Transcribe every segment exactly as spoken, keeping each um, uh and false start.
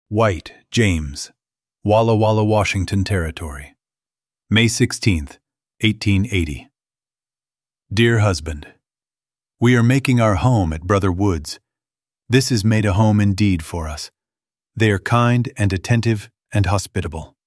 White, James, Walla Walla, Washington Territory, May sixteenth, eighteen eighty. Dear husband, we are making our home at Brother Wood's. This is made a home indeed for us. They are kind and attentive and hospitable.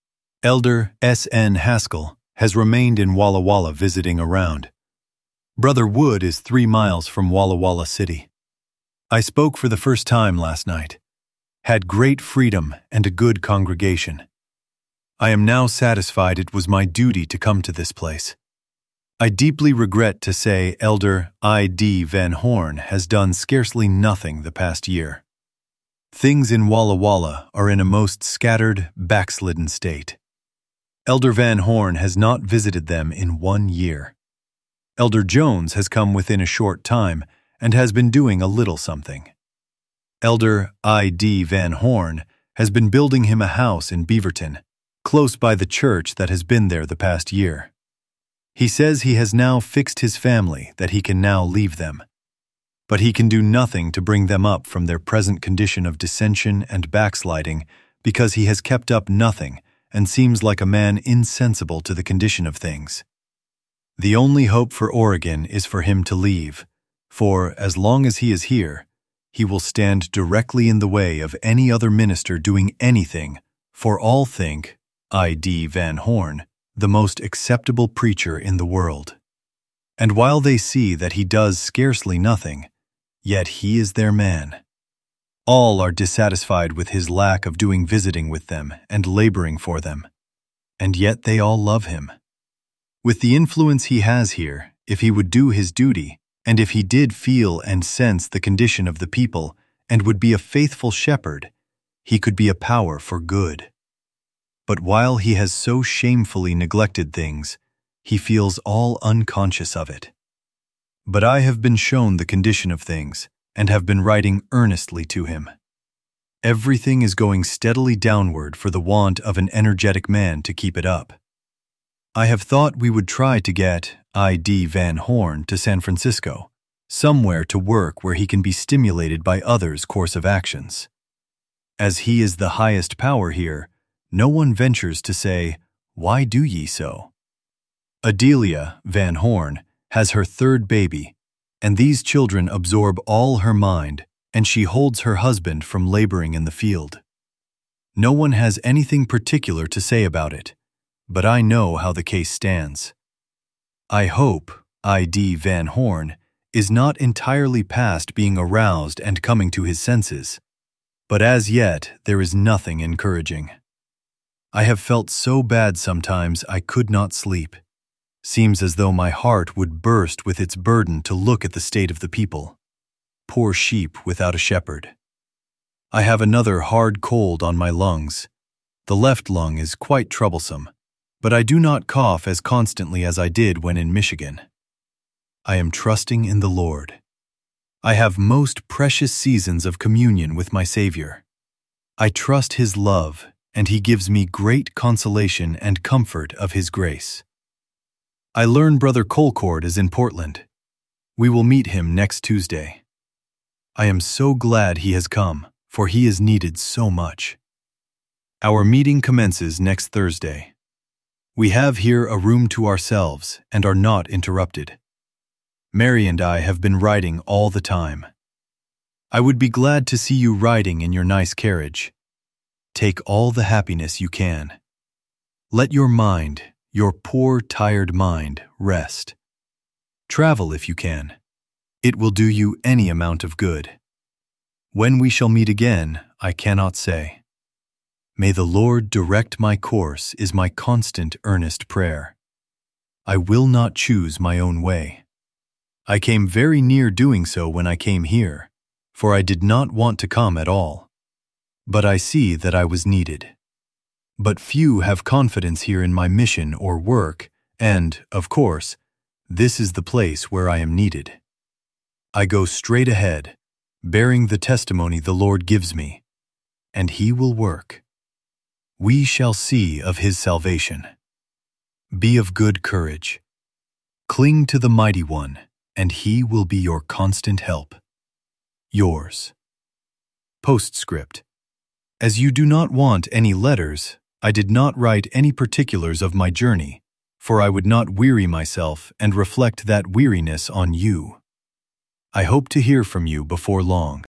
Elder S N Haskell has remained in Walla Walla visiting around. Brother Wood is three miles from Walla Walla City. I spoke for the first time last night. Had great freedom and a good congregation. I am now satisfied it was my duty to come to this place. I deeply regret to say Elder I D Van Horn has done scarcely nothing the past year. Things in Walla Walla are in a most scattered, backslidden state. Elder Van Horn has not visited them in one year. Elder Jones has come within a short time and has been doing a little something. Elder I D Van Horn has been building him a house in Beaverton, close by the church that has been there the past year. He says he has now fixed his family that he can now leave them. But he can do nothing to bring them up from their present condition of dissension and backsliding because he has kept up nothing and seems like a man insensible to the condition of things. The only hope for Oregon is for him to leave, for as long as he is here, he will stand directly in the way of any other minister doing anything, for all think I D Van Horn the most acceptable preacher in the world. And while they see that he does scarcely nothing, yet he is their man. All are dissatisfied with his lack of doing visiting with them and laboring for them, and yet they all love him. With the influence he has here, if he would do his duty, and if he did feel and sense the condition of the people and would be a faithful shepherd, he could be a power for good. But while he has so shamefully neglected things, he feels all unconscious of it. But I have been shown the condition of things and have been writing earnestly to him. Everything is going steadily downward for the want of an energetic man to keep it up. I have thought we would try to get I D Van Horn to San Francisco, somewhere to work where he can be stimulated by others' course of actions. As he is the highest power here, no one ventures to say, "Why do ye so?" Adelia Van Horn has her third baby, and these children absorb all her mind, and she holds her husband from laboring in the field. No one has anything particular to say about it, but I know how the case stands. I hope I D Van Horn is not entirely past being aroused and coming to his senses, but as yet there is nothing encouraging. I have felt so bad sometimes I could not sleep. Seems as though my heart would burst with its burden to look at the state of the people. Poor sheep without a shepherd. I have another hard cold on my lungs. The left lung is quite troublesome, but I do not cough as constantly as I did when in Michigan. I am trusting in the Lord. I have most precious seasons of communion with my Savior. I trust His love, and He gives me great consolation and comfort of His grace. I learn Brother Colcord is in Portland. We will meet him next Tuesday. I am so glad he has come, for he is needed so much. Our meeting commences next Thursday. We have here a room to ourselves and are not interrupted. Mary and I have been riding all the time. I would be glad to see you riding in your nice carriage. Take all the happiness you can. Let your mind, your poor, tired mind, rest. Travel if you can. It will do you any amount of good. When we shall meet again, I cannot say. May the Lord direct my course is my constant earnest prayer. I will not choose my own way. I came very near doing so when I came here, for I did not want to come at all. But I see that I was needed. But few have confidence here in my mission or work, and, of course, this is the place where I am needed. I go straight ahead, bearing the testimony the Lord gives me, and He will work. We shall see of His salvation. Be of good courage. Cling to the Mighty One, and He will be your constant help. Yours. Postscript. As you do not want any letters, I did not write any particulars of my journey, for I would not weary myself and reflect that weariness on you. I hope to hear from you before long.